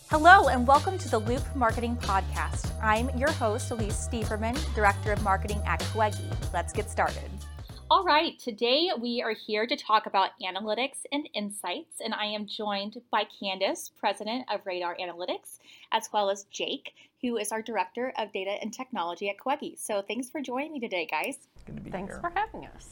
Hello and welcome to the Loop Marketing Podcast. I'm your host, Elise Stieferman, Director of Marketing at Queggy. Let's get started. All right, today we are here to talk about analytics and insights, and I am joined by Candace, President of Radar Analytics, as well as Jake, who is our Director of Data and Technology at Queggy. So thanks for joining me today, guys. Good to be Thanks here. for having us.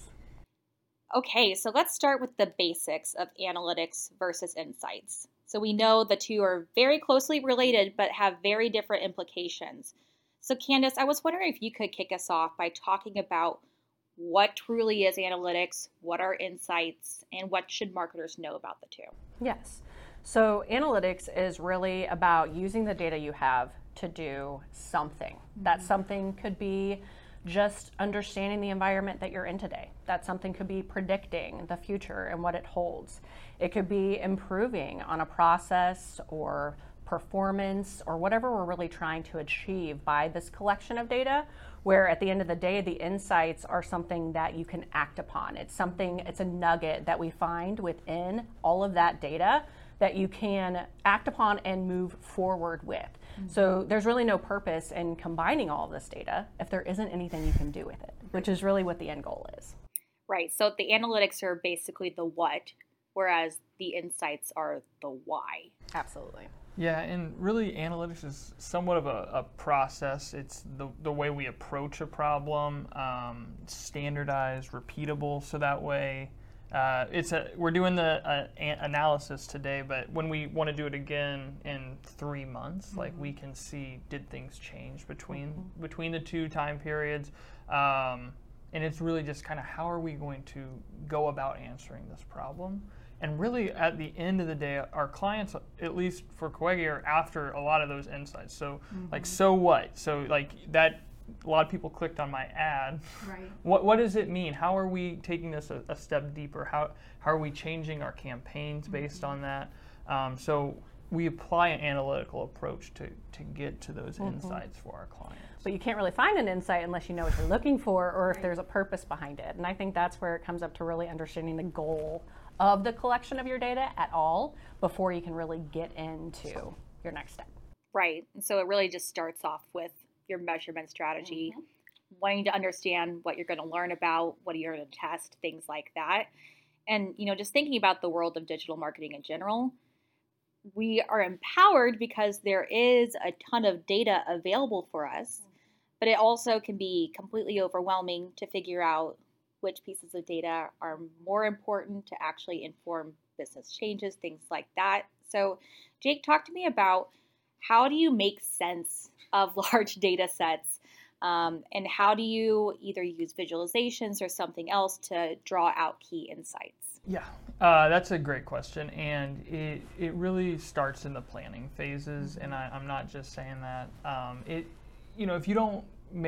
Okay, so let's start with the basics of analytics versus insights. So we know the two are very closely related, but have very different implications. So Candace, I was wondering if you could kick us off by talking about what truly is analytics, what are insights, and what should marketers know about the two? Yes. So analytics is really about using the data you have to do something. Mm-hmm. That something could be just understanding the environment that you're in today. That something could be predicting the future and what it holds. It could be improving on a process or performance or whatever we're really trying to achieve by this collection of data, where at the end of the day, the insights are something that you can act upon. It's a nugget that we find within all of that data that you can act upon and move forward with. Mm-hmm. So there's really no purpose in combining all of this data if there isn't anything you can do with it, which is really what the end goal is. Right, so the analytics are basically the what, whereas the insights are the why. Absolutely. Yeah, and really analytics is somewhat of a process. It's the way we approach a problem, standardized, repeatable, so that way we're doing the analysis today, but when we want to do it again in 3 months, like we can see, did things change between the two time periods? And it's really just kind of how are we going to go about answering this problem? And really, at the end of the day, our clients, at least for Queggy, are after a lot of those insights. So, like, so what? So, like, that, a lot of people clicked on my ad. Right. What does it mean? How are we taking this a step deeper? How are we changing our campaigns based on that? So we apply an analytical approach to get to those insights for our clients. But you can't really find an insight unless you know what you're looking for or if there's a purpose behind it. And I think that's where it comes up to really understanding the goal of the collection of your data at all before you can really get into your next step. Right. And so it really just starts off with your measurement strategy, wanting to understand what you're going to learn about, what you're going to test, things like that. And, just thinking about the world of digital marketing in general, we are empowered because there is a ton of data available for us, but it also can be completely overwhelming to figure out which pieces of data are more important to actually inform business changes, things like that. So, Jake, talk to me about how do you make sense of large data sets, and how do you either use visualizations or something else to draw out key insights? Yeah, that's a great question, and it really starts in the planning phases, and I'm not just saying that. If you don't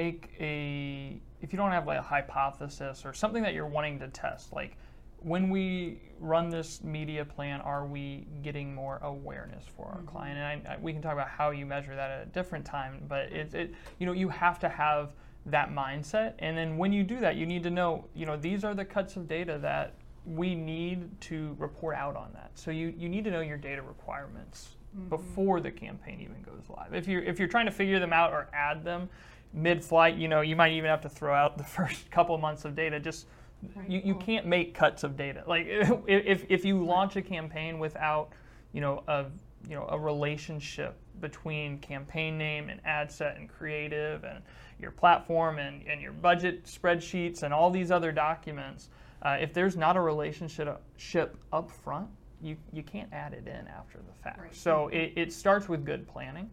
if you don't have like a hypothesis or something that you're wanting to test, like when we run this media plan, are we getting more awareness for our client? And we can talk about how you measure that at a different time, but you have to have that mindset. And then when you do that, you need to know, these are the cuts of data that we need to report out on that. So you need to know your data requirements before the campaign even goes live. If you're trying to figure them out or add them mid-flight, you might even have to throw out the first couple of months of data. Just you can't make cuts of data. Like if you launch a campaign without a relationship between campaign name and ad set and creative and your platform and your budget spreadsheets and all these other documents, if there's not a relationship up front, you can't add it in after the fact. Right. So it starts with good planning.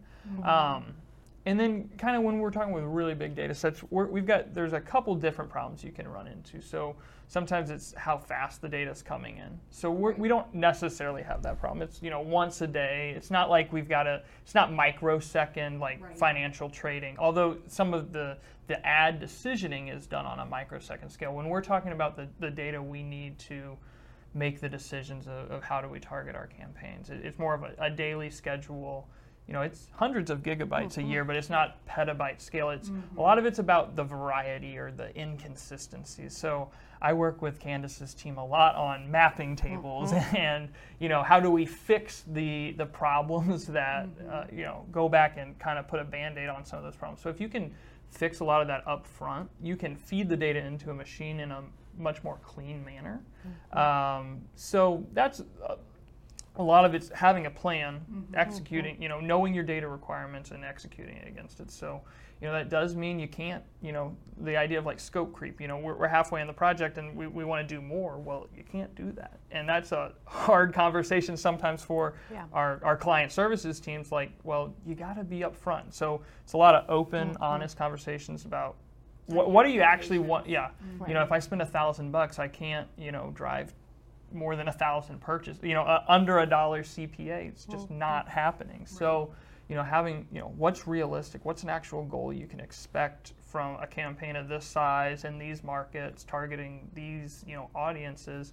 And then kind of when we're talking with really big data sets, there's a couple different problems you can run into. So sometimes it's how fast the data is coming in. So we don't necessarily have that problem. It's once a day. It's not like it's not microsecond financial trading. Although some of the ad decisioning is done on a microsecond scale. When we're talking about the data we need to make the decisions of how do we target our campaigns, it's more of a daily schedule. it's hundreds of gigabytes a year, but it's not petabyte scale. It's a lot of it's about the variety or the inconsistencies. So I work with Candace's team a lot on mapping tables and how do we fix the problems that go back and kind of put a Band-Aid on some of those problems. So if you can fix a lot of that up front, you can feed the data into a machine in a much more clean manner. So that's a lot of it's having a plan, executing, knowing your data requirements and executing it against it. So, that does mean you can't, the idea of like scope creep, we're halfway in the project and we want to do more. Well, you can't do that. And that's a hard conversation sometimes for our client services teams, like, well, you got to be upfront. So it's a lot of open, honest conversations about what do you actually want? Yeah. If I spend $1,000, I can't, drive more than 1,000 purchase, under $1 CPA. It's just not happening. So, having, what's realistic, what's an actual goal you can expect from a campaign of this size in these markets, targeting these, audiences,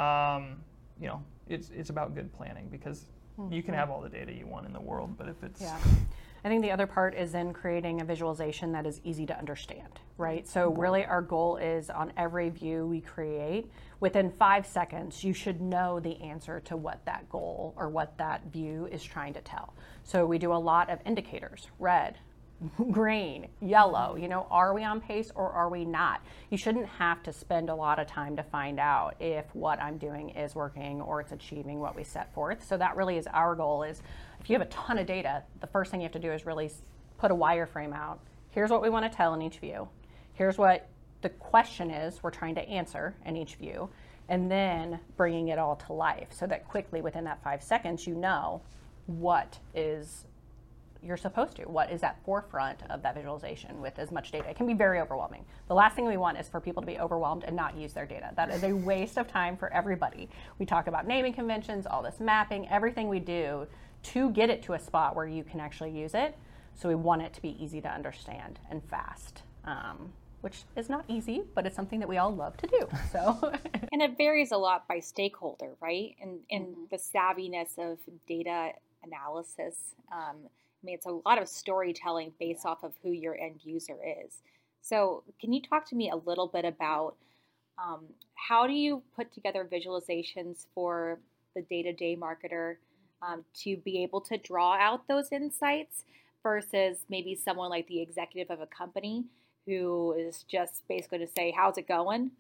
it's about good planning, because you can have all the data you want in the world, but if it's... Yeah. I think the other part is in creating a visualization that is easy to understand, right? So really our goal is on every view we create, within 5 seconds, you should know the answer to what that goal or what that view is trying to tell. So we do a lot of indicators: red, green, yellow, are we on pace or are we not? You shouldn't have to spend a lot of time to find out if what I'm doing is working or it's achieving what we set forth. So that really is our goal. Is if you have a ton of data, the first thing you have to do is really put a wireframe out. Here's what we want to tell in each view. Here's what the question is we're trying to answer in each view, and then bringing it all to life so that quickly within that 5 seconds, what is you're supposed to. What is at forefront of that visualization with as much data? It can be very overwhelming. The last thing we want is for people to be overwhelmed and not use their data. That is a waste of time for everybody. We talk about naming conventions, all this mapping, everything we do to get it to a spot where you can actually use it. So we want it to be easy to understand and fast, which is not easy, but it's something that we all love to do. So, and it varies a lot by stakeholder, right? And the savviness of data analysis. It's a lot of storytelling based off of who your end user is. So can you talk to me a little bit about how do you put together visualizations for the day-to-day marketer to be able to draw out those insights versus maybe someone like the executive of a company who is just basically to say, how's it going?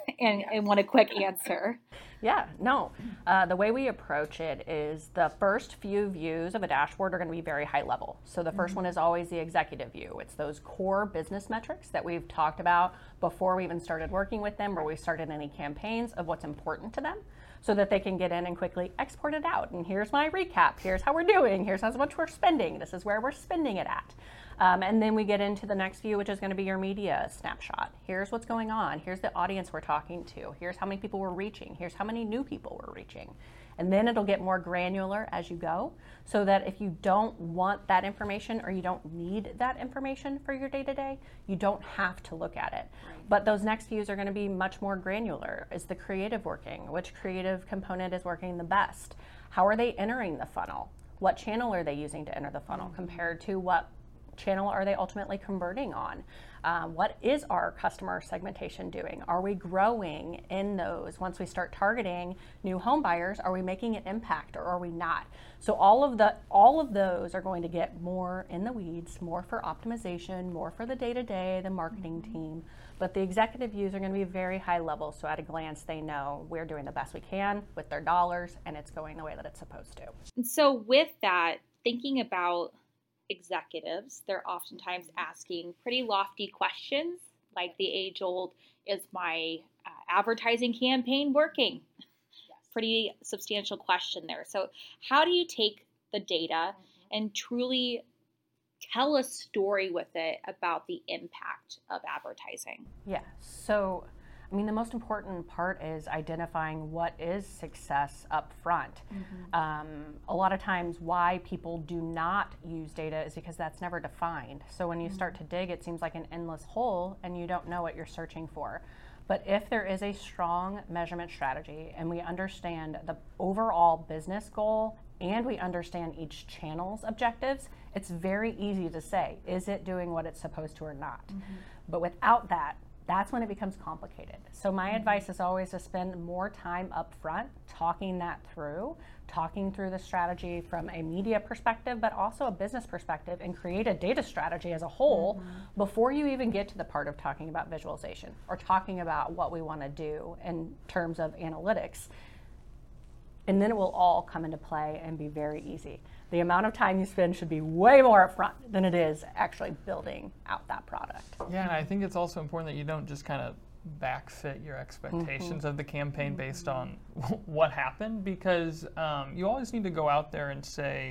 and want a quick answer. Yeah, no. The way we approach it is the first few views of a dashboard are going to be very high level. So the first one is always the executive view. It's those core business metrics that we've talked about before we even started working with them, or we started any campaigns of what's important to them, so that they can get in and quickly export it out. And here's my recap. Here's how we're doing. Here's how much we're spending. This is where we're spending it at. And then we get into the next view, which is going to be your media snapshot. Here's what's going on. Here's the audience we're talking to. Here's how many people we're reaching. Here's how many new people we're reaching. And then it'll get more granular as you go, so that if you don't want that information or you don't need that information for your day-to-day, you don't have to look at it. Right. But those next views are going to be much more granular. Is the creative working? Which creative component is working the best? How are they entering the funnel? What channel are they using to enter the funnel compared to what channel are they ultimately converting on? What is our customer segmentation doing? Are we growing in those? Once we start targeting new home buyers, are we making an impact or are we not? So all of those are going to get more in the weeds, more for optimization, more for the day-to-day, the marketing team. But the executive views are going to be very high level, so at a glance they know we're doing the best we can with their dollars and it's going the way that it's supposed to. And so with that, thinking about executives, they're oftentimes asking pretty lofty questions, like the age-old, is my advertising campaign working? Yes. Pretty substantial question there. So how do you take the data and truly tell a story with it about the impact of advertising? Yeah, so the most important part is identifying what is success up front. A lot of times why people do not use data is because that's never defined. So when you start to dig, it seems like an endless hole and you don't know what you're searching for. But if there is a strong measurement strategy and we understand the overall business goal and we understand each channel's objectives, it's very easy to say, is it doing what it's supposed to or not? But without that, that's when it becomes complicated. So my advice is always to spend more time up front talking through the strategy from a media perspective, but also a business perspective, and create a data strategy as a whole before you even get to the part of talking about visualization or talking about what we want to do in terms of analytics. And then it will all come into play and be very easy. The amount of time you spend should be way more upfront than it is actually building out that product. Yeah, and I think it's also important that you don't just kind of backfit your expectations of the campaign based on what happened, because you always need to go out there and say,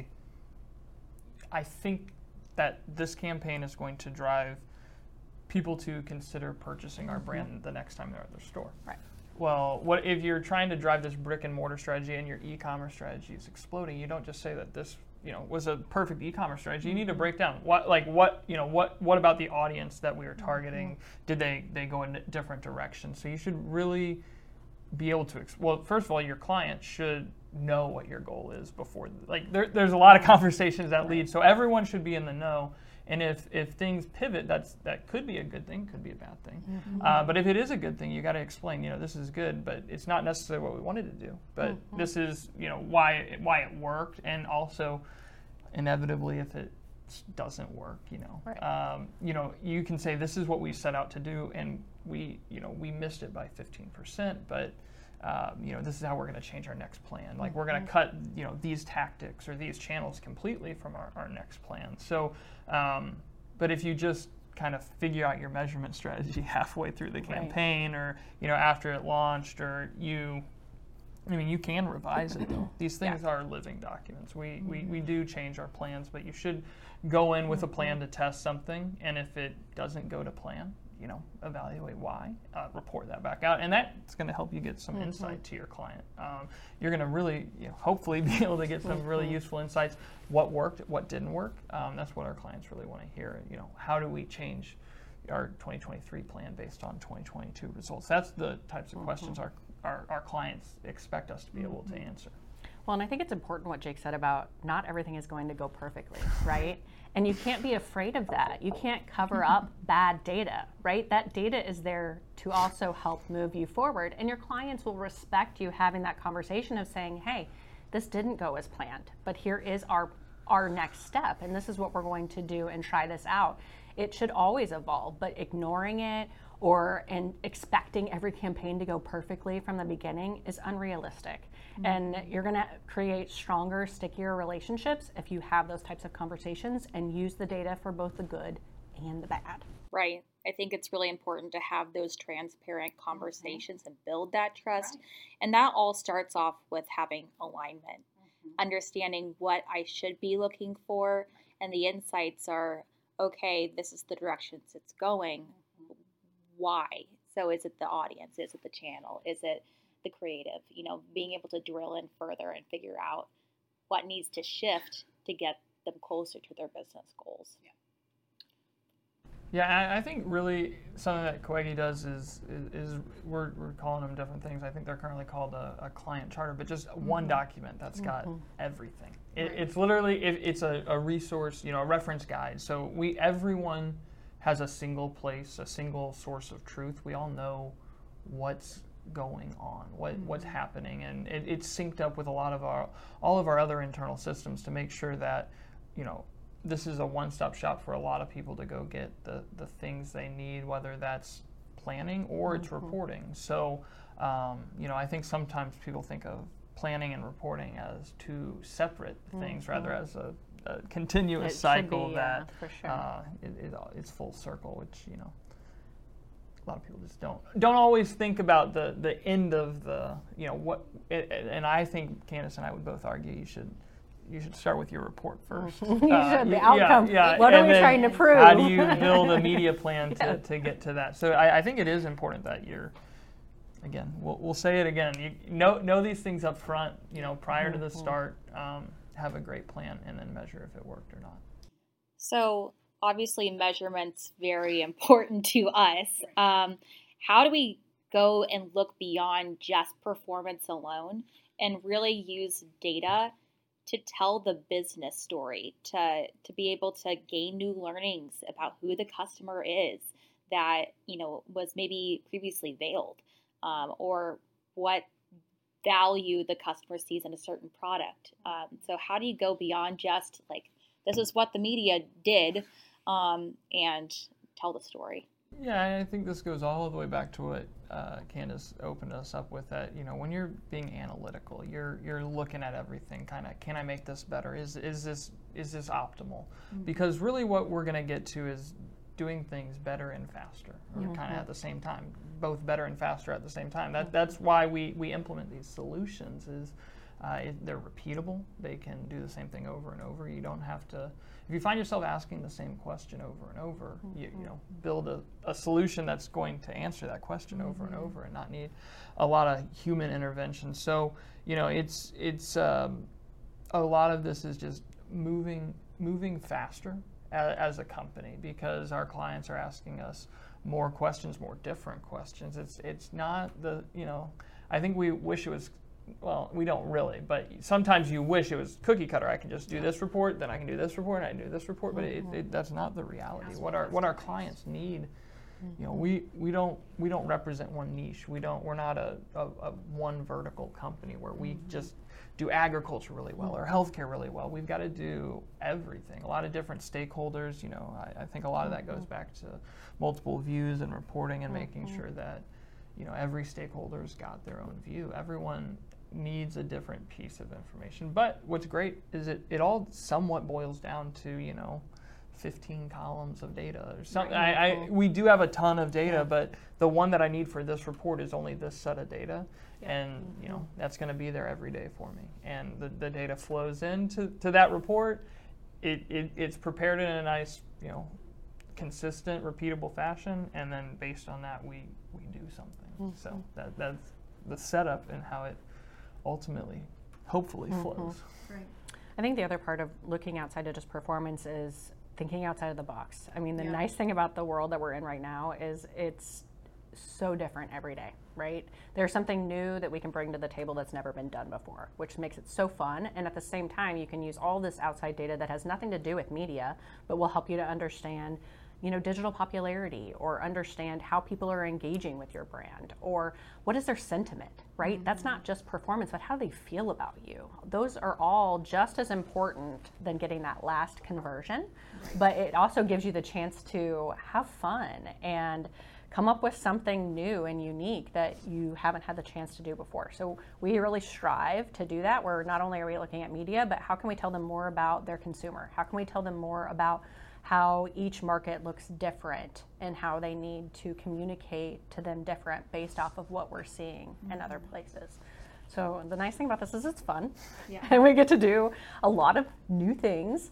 I think that this campaign is going to drive people to consider purchasing our brand the next time they're at their store. Right. Well, what if you're trying to drive this brick and mortar strategy and your e-commerce strategy is exploding? You don't just say that this, was a perfect e-commerce strategy. You need to break down what about the audience that we were targeting? Did they go in a different direction? So you should really be able to, first of all, your client should know what your goal is before, there's a lot of conversations that lead, so everyone should be in the know. And if things pivot, that could be a good thing, could be a bad thing. But if it is a good thing, you got to explain, this is good, but it's not necessarily what we wanted to do. But this is, why it worked, and also inevitably if it doesn't work, you can say this is what we set out to do, and we missed it by 15%, but this is how we're going to change our next plan. Like, we're going to cut, these tactics or these channels completely from our next plan. So, but if you just kind of figure out your measurement strategy halfway through the campaign, or, after it launched, or you can revise it though. These things are living documents. We do change our plans, but you should go in with a plan to test something, and if it doesn't go to plan, evaluate why, report that back out, and that's going to help you get some insight to your client. You're going to really, hopefully, be able to get some really useful insights. What worked, what didn't work. That's what our clients really want to hear. How do we change our 2023 plan based on 2022 results? That's the types of questions our clients expect us to be able to answer. Well, and I think it's important what Jake said about not everything is going to go perfectly, right? And you can't be afraid of that. You can't cover up bad data, right? That data is there to also help move you forward. And your clients will respect you having that conversation of saying, hey, this didn't go as planned, but here is our next step, and this is what we're going to do and try this out. It should always evolve, but ignoring it and expecting every campaign to go perfectly from the beginning is unrealistic. And you're going to create stronger, stickier relationships if you have those types of conversations and use the data for both the good and the bad. Right. I think it's really important to have those transparent conversations and build that trust. Right. And that all starts off with having alignment, understanding what I should be looking for, and the insights are, okay, this is the directions it's going. Why? So is it the audience? Is it the channel? Is it the creative? Being able to drill in further and figure out what needs to shift to get them closer to their business goals. Yeah, I think really something that Coegi does is we're calling them different things. I think they're currently called a client charter, but just one document that's got everything. It's literally, it's a resource, a reference guide. So everyone has a single place, a single source of truth. We all know what's going on, what's happening, and it's synced up with all of our other internal systems to make sure that this is a one-stop shop for a lot of people to go get the things they need, whether that's planning or it's reporting. So I think sometimes people think of planning and reporting as two separate things rather as a continuous cycle that for sure. It's full circle, which a lot of people just don't always think about the end of and I think Candace and I would both argue you should start with your report first. You should, the outcome. What are we trying to prove? How do you build a media plan to get to that? So I think it is important that you're, again, we'll say it again, you know these things up front, prior to the start, have a great plan, and then measure if it worked or not. So obviously measurement's very important to us. How do we go and look beyond just performance alone and really use data to tell the business story, to be able to gain new learnings about who the customer is that, was maybe previously veiled, or what value the customer sees in a certain product. So how do you go beyond just like, this is what the media did, and tell the story? Yeah, I think this goes all the way back to what Candace opened us up with, that when you're being analytical, you're looking at everything, kind of, can I make this better? Is this optimal? Mm-hmm. Because really what we're going to get to is doing things better and faster, or kind of at the same time, both better and faster at the same time. That's why we implement these solutions. Is they're repeatable. They can do the same thing over and over. You don't have to. If you find yourself asking the same question over and over, you build a solution that's going to answer that question over and over, and not need a lot of human intervention. So it's a lot of this is just moving faster as a company, because our clients are asking us more questions, more different questions. It's not I think we wish it was. Well, we don't really, but sometimes you wish it was cookie cutter. I can just do this report, then I can do this report, and I can do this report. But that's not the reality. What our clients need, we don't represent one niche. We're not a one vertical company where we just do agriculture really well or healthcare really well. We've got to do everything. A lot of different stakeholders. I think a lot of that goes back to multiple views and reporting, and making sure that every stakeholder's got their own view. Everyone needs a different piece of information. But what's great is it all somewhat boils down to 15 columns of data or something. We do have a ton of data, but the one that I need for this report is only this set of data, and that's going to be there every day for me. And the data flows into that report. It's prepared in a nice consistent, repeatable fashion, and then based on that we do something. So that's the setup and how it ultimately, hopefully, flows. Right. I think the other part of looking outside of just performance is thinking outside of the box. I mean, the nice thing about the world that we're in right now is it's so different every day, right? There's something new that we can bring to the table that's never been done before, which makes it so fun. And at the same time, you can use all this outside data that has nothing to do with media, but will help you to understand digital popularity, or understand how people are engaging with your brand, or what is their sentiment, right? That's not just performance, but how they feel about you. Those are all just as important than getting that last conversion, but it also gives you the chance to have fun and come up with something new and unique that you haven't had the chance to do before. So we really strive to do that, where not only are we looking at media, but how can we tell them more about their consumer? How can we tell them more about how each market looks different and how they need to communicate to them different based off of what we're seeing in other places. So the nice thing about this is it's fun, and we get to do a lot of new things,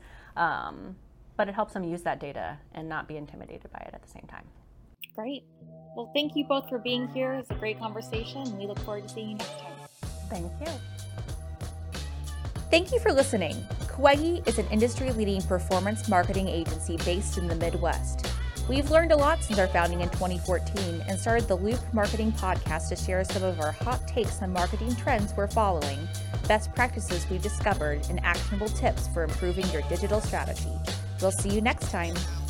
but it helps them use that data and not be intimidated by it at the same time. Great. Well, thank you both for being here. It's a great conversation, and we look forward to seeing you next time. Thank you. Thank you for listening. Kawegi is an industry-leading performance marketing agency based in the Midwest. We've learned a lot since our founding in 2014 and started the Loop Marketing Podcast to share some of our hot takes on marketing trends we're following, best practices we've discovered, and actionable tips for improving your digital strategy. We'll see you next time.